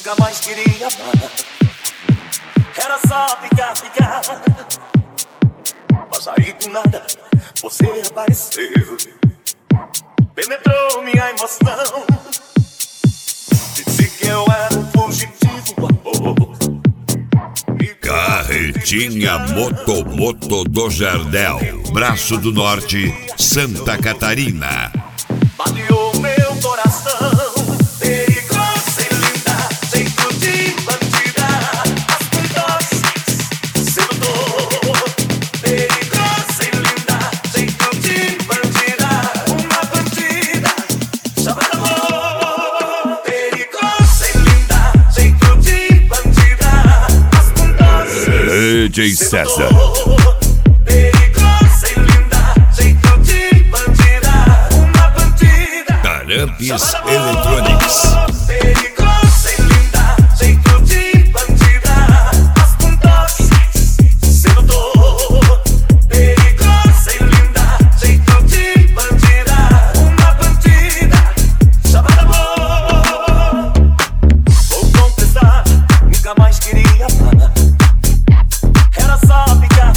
nunca mais queria amar. Era só ficar. Mas aí do nada você apareceu, penetrou minha emoção. Disse que eu era um fugitivo do amor. Carretinha Motomoto do Jardel, Braço do Norte, Santa Catarina. Baleou meu coração, perigosa e linda, jeito de bandida, as sedutor. Perigosa e linda, jeito de bandida, uma bandida, chamada amor. Perigosa e linda, jeito de bandida, as DJ César. Carampies Electronics. Perigosa e linda, jeito de bandida, as pontas, sedutor. Perigosa e linda, jeito de bandida, uma bandida, chamada amor. Vou confessar, nunca mais queria amar. Era só ficar.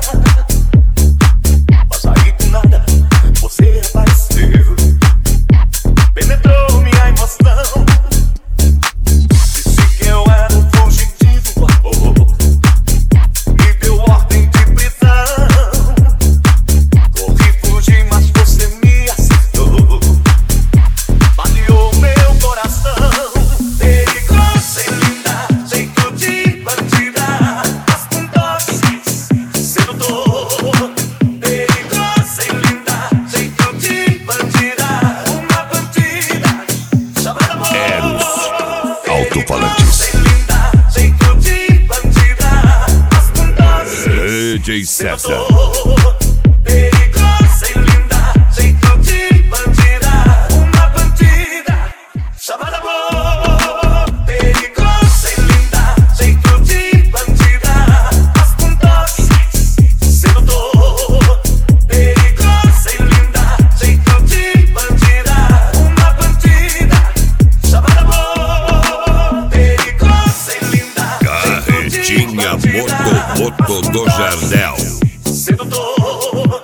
Mas aí do nada você apareceu, penetrou minha emoção. Disse que eu era um fugitivo do amor, me deu ordem de prisão. Corri, fugi, mas você me acertou, baleou meu coração. Perigosa e linda, jeito de bandida, as pontas, sedutor. Perigosa e linda, jeito de bandida, uma bandida, chamada amor. Eros Alto-Falantes. Jeito de bandida, as pontas, DJ César. perigosa e linda, jeito de bandida, uma bandida, chamada amor. Perigosa e linda, jeito de bandida, as pontas, sedutor. Perigosa e linda, jeito de bandida, uma bandida, chamada amor. Perigosa e linda, Carretinha Motomoto do Jardel. sedutor.